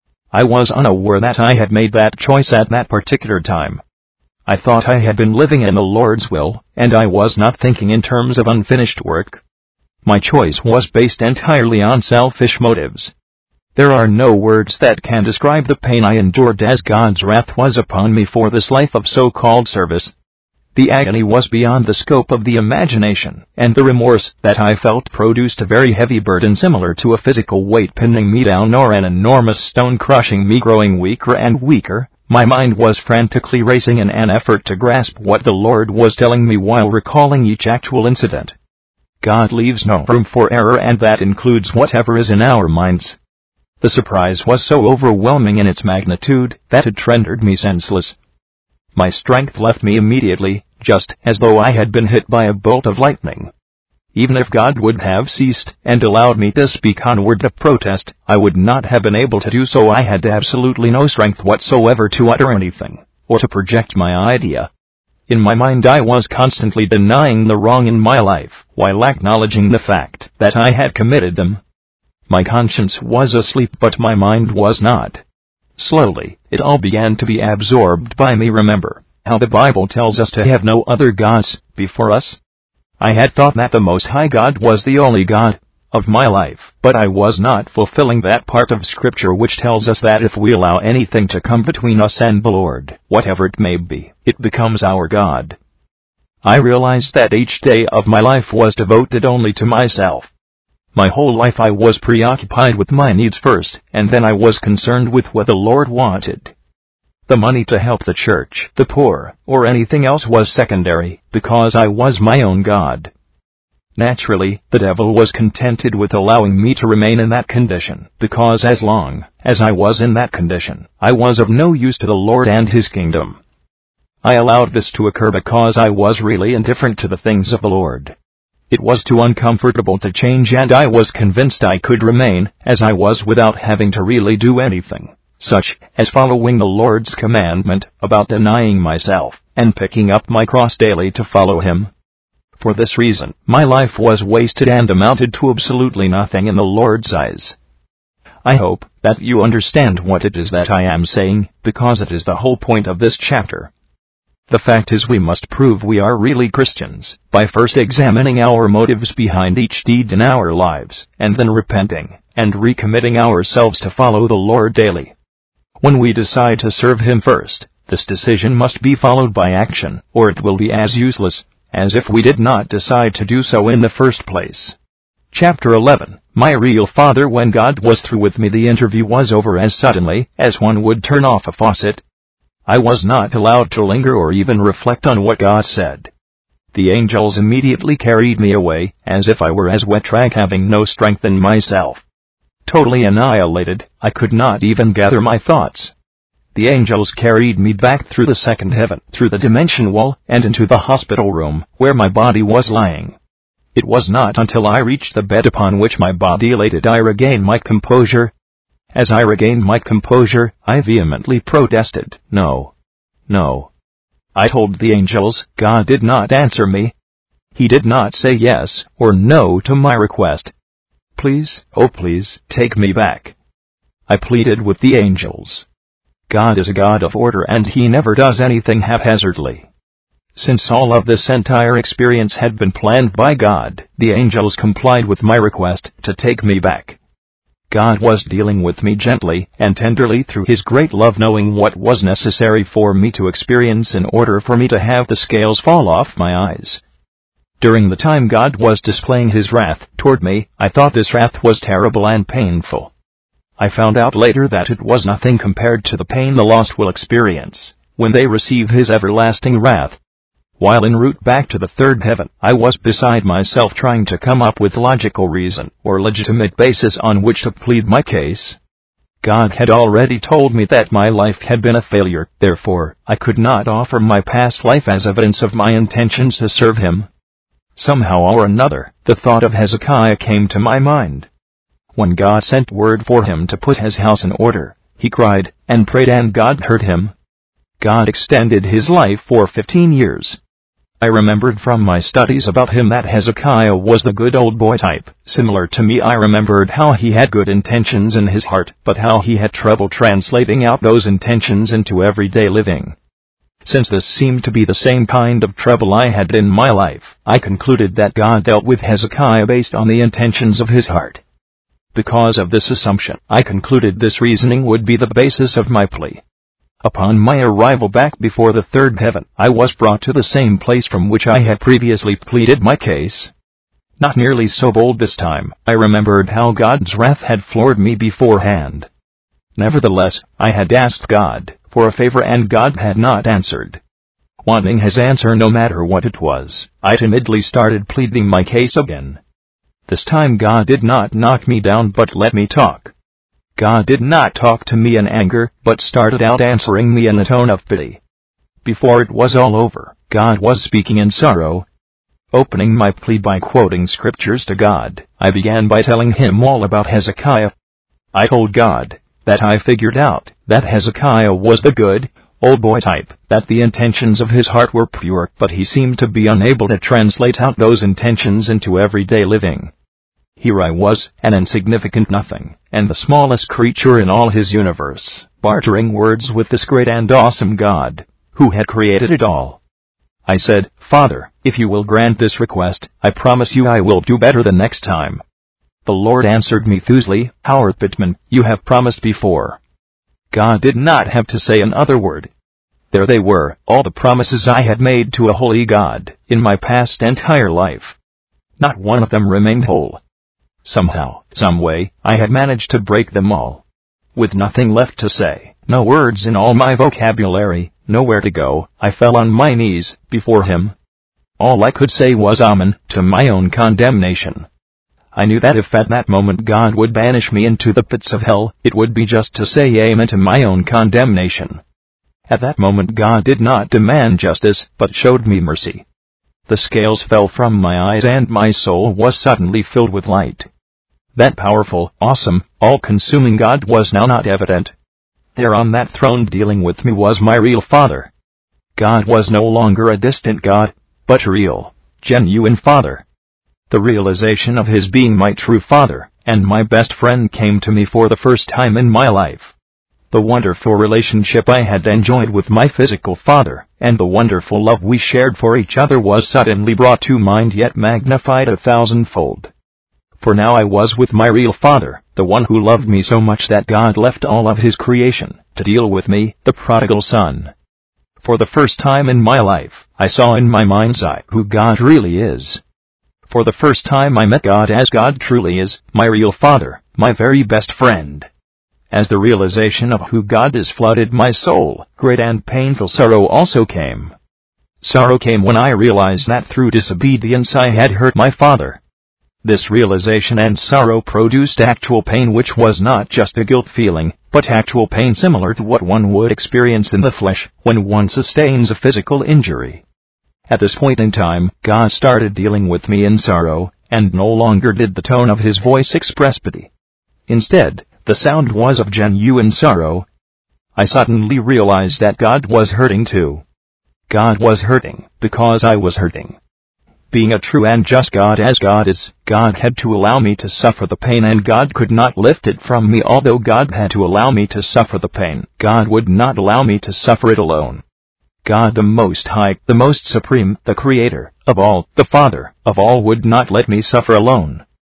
I was unaware that I had made that choice at that particular time. I thought I had been living in the Lord's will, and I was not thinking in terms of unfinished work. My choice was based entirely on selfish motives. There are no words that can describe the pain I endured as God's wrath was upon me for this life of so-called service. The agony was beyond the scope of the imagination, and the remorse that I felt produced a very heavy burden similar to a physical weight pinning me down or an enormous stone crushing me. Growing weaker and weaker, my mind was frantically racing in an effort to grasp what the Lord was telling me while recalling each actual incident. God leaves no room for error, and that includes whatever is in our minds. The surprise was so overwhelming in its magnitude that it rendered me senseless. My strength left me immediately, just as though I had been hit by a bolt of lightning. Even if God would have ceased and allowed me to speak one word of protest, I would not have been able to do so. I had absolutely no strength whatsoever to utter anything, or to project my idea. In my mind I was constantly denying the wrong in my life, while acknowledging the fact that I had committed them. My conscience was asleep, but my mind was not. Slowly, it all began to be absorbed by me. Remember how the Bible tells us to have no other gods before us? I had thought that the Most High God was the only God of my life, but I was not fulfilling that part of Scripture which tells us that if we allow anything to come between us and the Lord, whatever it may be, it becomes our God. I realized that each day of my life was devoted only to myself. My whole life I was preoccupied with my needs first, and then I was concerned with what the Lord wanted. The money to help the church, the poor, or anything else was secondary, because I was my own God. Naturally, the devil was contented with allowing me to remain in that condition, because as long as I was in that condition, I was of no use to the Lord and His kingdom. I allowed this to occur because I was really indifferent to the things of the Lord. It was too uncomfortable to change, and I was convinced I could remain as I was without having to really do anything, such as following the Lord's commandment about denying myself and picking up my cross daily to follow Him. For this reason, my life was wasted and amounted to absolutely nothing in the Lord's eyes. I hope that you understand what it is that I am saying, because it is the whole point of this chapter. The fact is, we must prove we are really Christians by first examining our motives behind each deed in our lives, and then repenting and recommitting ourselves to follow the Lord daily. When we decide to serve Him first, this decision must be followed by action, or it will be as useless as if we did not decide to do so in the first place. Chapter 11. My real father. When God was through with me, the interview was over as suddenly as one would turn off a faucet. I was not allowed to linger or even reflect on what God said. The angels immediately carried me away, as if I were as wet rag, having no strength in myself. Totally annihilated, I could not even gather my thoughts. The angels carried me back through the second heaven, through the dimension wall, and into the hospital room, where my body was lying. It was not until I reached the bed upon which my body lay did I regain my composure. As I regained my composure, I vehemently protested, "No. No." I told the angels. God did not answer me. He did not say yes or no to my request. "Please, oh please, take me back," I pleaded with the angels. God is a God of order, and He never does anything haphazardly. Since all of this entire experience had been planned by God, the angels complied with my request to take me back. God was dealing with me gently and tenderly through His great love, knowing what was necessary for me to experience in order for me to have the scales fall off my eyes. During the time God was displaying His wrath toward me, I thought this wrath was terrible and painful. I found out later that it was nothing compared to the pain the lost will experience when they receive His everlasting wrath. While en route back to the third heaven, I was beside myself trying to come up with logical reason or legitimate basis on which to plead my case. God had already told me that my life had been a failure, therefore, I could not offer my past life as evidence of my intentions to serve Him. Somehow or another, the thought of Hezekiah came to my mind. When God sent word for him to put his house in order, he cried and prayed, and God heard him. God extended his life for 15 years. I remembered from my studies about him that Hezekiah was the good old boy type. Similar to me, I remembered how he had good intentions in his heart, but how he had trouble translating out those intentions into everyday living. Since this seemed to be the same kind of trouble I had in my life, I concluded that God dealt with Hezekiah based on the intentions of his heart. Because of this assumption, I concluded this reasoning would be the basis of my plea. Upon my arrival back before the third heaven, I was brought to the same place from which I had previously pleaded my case. Not nearly so bold this time. I remembered how God's wrath had floored me beforehand. Nevertheless, I had asked God for a favor, and God had not answered. Wanting His answer no matter what it was, I timidly started pleading my case again. This time God did not knock me down but let me talk. God did not talk to me in anger, but started out answering me in a tone of pity. Before it was all over, God was speaking in sorrow. Opening my plea by quoting scriptures to God, I began by telling Him all about Hezekiah. I told God that I figured out that Hezekiah was the good, old boy type, that the intentions of his heart were pure, but he seemed to be unable to translate out those intentions into everyday living. Here I was, an insignificant nothing, and the smallest creature in all His universe, bartering words with this great and awesome God, who had created it all. I said, "Father, if you will grant this request, I promise you I will do better the next time." The Lord answered me thusly, "Howard Pittman, you have promised before." God did not have to say another word. There they were, all the promises I had made to a holy God, in my past entire life. Not one of them remained whole. Somehow, some way, I had managed to break them all. With nothing left to say, no words in all my vocabulary, nowhere to go, I fell on my knees before Him. All I could say was Amen to my own condemnation. I knew that if at that moment God would banish me into the pits of hell, it would be just to say Amen to my own condemnation. At that moment God did not demand justice, but showed me mercy. The scales fell from my eyes and my soul was suddenly filled with light. That powerful, awesome, all-consuming God was now not evident. There on that throne dealing with me was my real Father. God was no longer a distant God, but a real, genuine Father. The realization of His being my true Father, and my best friend came to me for the first time in my life. The wonderful relationship I had enjoyed with my physical father, and the wonderful love we shared for each other was suddenly brought to mind, yet magnified 1,000-fold. For now I was with my real Father, the one who loved me so much that God left all of His creation to deal with me, the prodigal son. For the first time in my life, I saw in my mind's eye who God really is. For the first time I met God as God truly is, my real Father, my very best friend. As the realization of who God is flooded my soul, great and painful sorrow also came. Sorrow came when I realized that through disobedience I had hurt my Father. This realization and sorrow produced actual pain, which was not just a guilt feeling, but actual pain similar to what one would experience in the flesh when one sustains a physical injury. At this point in time, God started dealing with me in sorrow, and no longer did the tone of His voice express pity. Instead, the sound was of genuine sorrow. I suddenly realized that God was hurting too. God was hurting because I was hurting. Being a true and just God as God is, God had to allow me to suffer the pain, and God could not lift it from me. Although God had to allow me to suffer the pain, God would not allow me to suffer it alone. God the Most High, the Most Supreme, the Creator of all, the Father of all, would not let me suffer alone.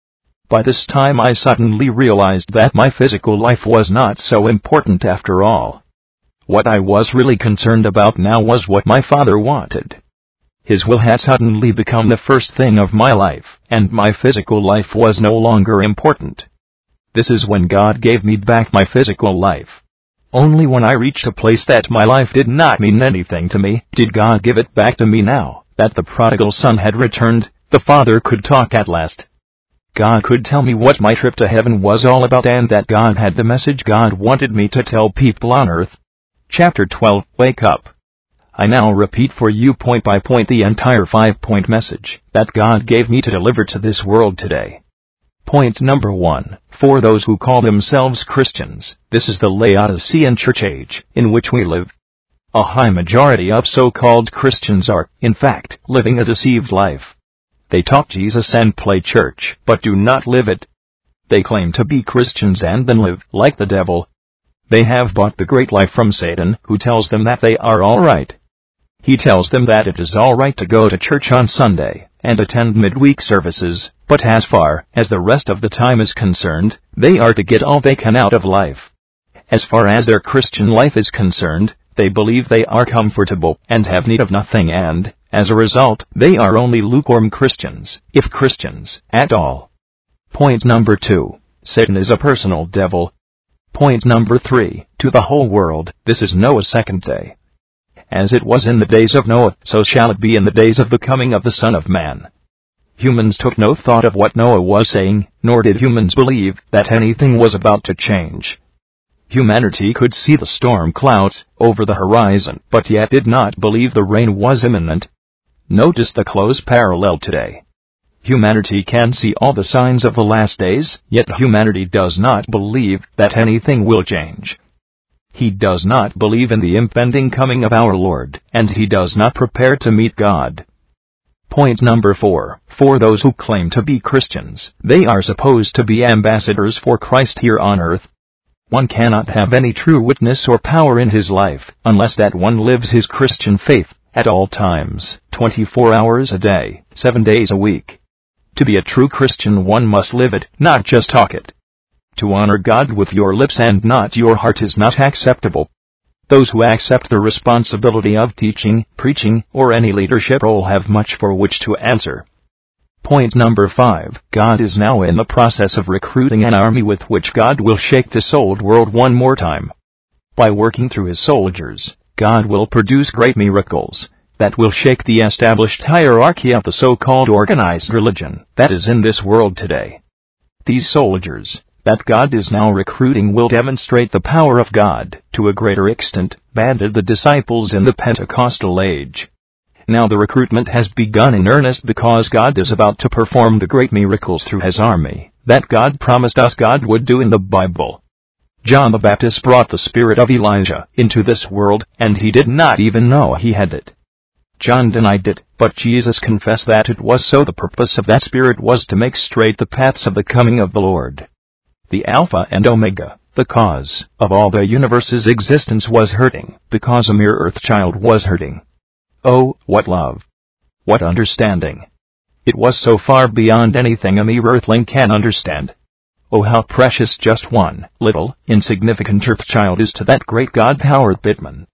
By this time I suddenly realized that my physical life was not so important after all. What I was really concerned about now was what my Father wanted. His will had suddenly become the first thing of my life, and my physical life was no longer important. This is when God gave me back my physical life. Only when I reached a place that my life did not mean anything to me, did God give it back to me. Now that the prodigal son had returned, the Father could talk at last. God could tell me what my trip to heaven was all about, and that God had the message God wanted me to tell people on earth. Chapter 12, Wake Up. I now repeat for you point by point the entire 5-point message that God gave me to deliver to this world today. Point number 1, for those who call themselves Christians, this is the Laodicean church age in which we live. A high majority of so-called Christians are, in fact, living a deceived life. They talk Jesus and play church, but do not live it. They claim to be Christians and then live like the devil. They have bought the great lie from Satan, who tells them that they are all right. He tells them that it is all right to go to church on Sunday and attend midweek services, but as far as the rest of the time is concerned, they are to get all they can out of life. As far as their Christian life is concerned, they believe they are comfortable and have need of nothing, and, as a result, they are only lukewarm Christians, if Christians at all. Point number 2, Satan is a personal devil. Point number 3, to the whole world, this is Noah's second day. As it was in the days of Noah, so shall it be in the days of the coming of the Son of Man. Humans took no thought of what Noah was saying, nor did humans believe that anything was about to change. Humanity could see the storm clouds over the horizon, but yet did not believe the rain was imminent. Notice the close parallel today. Humanity can see all the signs of the last days, yet humanity does not believe that anything will change. He does not believe in the impending coming of our Lord, and he does not prepare to meet God. Point number 4, for those who claim to be Christians, they are supposed to be ambassadors for Christ here on earth. One cannot have any true witness or power in his life, unless that one lives his Christian faith, at all times, 24 hours a day, 7 days a week. To be a true Christian one must live it, not just talk it. To honor God with your lips and not your heart is not acceptable. Those who accept the responsibility of teaching, preaching, or any leadership role have much for which to answer. Point number 5, God is now in the process of recruiting an army with which God will shake this old world one more time. By working through his soldiers, God will produce great miracles that will shake the established hierarchy of the so-called organized religion that is in this world today. These soldiers that God is now recruiting will demonstrate the power of God to a greater extent than did the disciples in the Pentecostal age. Now the recruitment has begun in earnest because God is about to perform the great miracles through his army that God promised us God would do in the Bible. John the Baptist brought the spirit of Elijah into this world, and he did not even know he had it. John denied it, but Jesus confessed that it was so. The purpose of that spirit was to make straight the paths of the coming of the Lord. The Alpha and Omega, the cause of all the universe's existence, was hurting, because a mere earth child was hurting. Oh, what love! What understanding! It was so far beyond anything a mere earthling can understand. Oh, how precious just one little, insignificant earth child is to that great God. Howard Pittman.